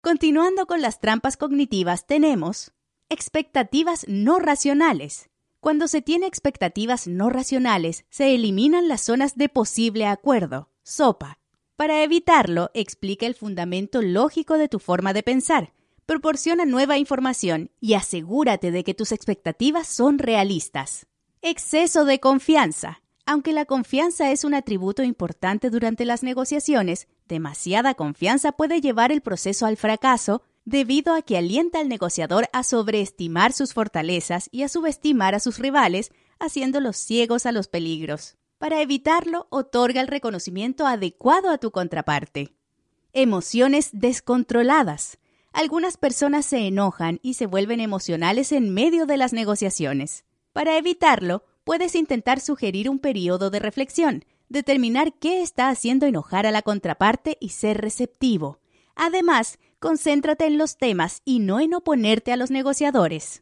Continuando con las trampas cognitivas, tenemos expectativas no racionales. Cuando se tiene expectativas no racionales, se eliminan las zonas de posible acuerdo, SOPA. Para evitarlo, explica el fundamento lógico de tu forma de pensar, proporciona nueva información y asegúrate de que tus expectativas son realistas. Exceso de confianza. Aunque la confianza es un atributo importante durante las negociaciones, demasiada confianza puede llevar el proceso al fracaso debido a que alienta al negociador a sobreestimar sus fortalezas y a subestimar a sus rivales, haciéndolos ciegos a los peligros. Para evitarlo, otorga el reconocimiento adecuado a tu contraparte. Emociones descontroladas. Algunas personas se enojan y se vuelven emocionales en medio de las negociaciones. Para evitarlo, puedes intentar sugerir un periodo de reflexión, determinar qué está haciendo enojar a la contraparte y ser receptivo. Además, concéntrate en los temas y no en oponerte a los negociadores.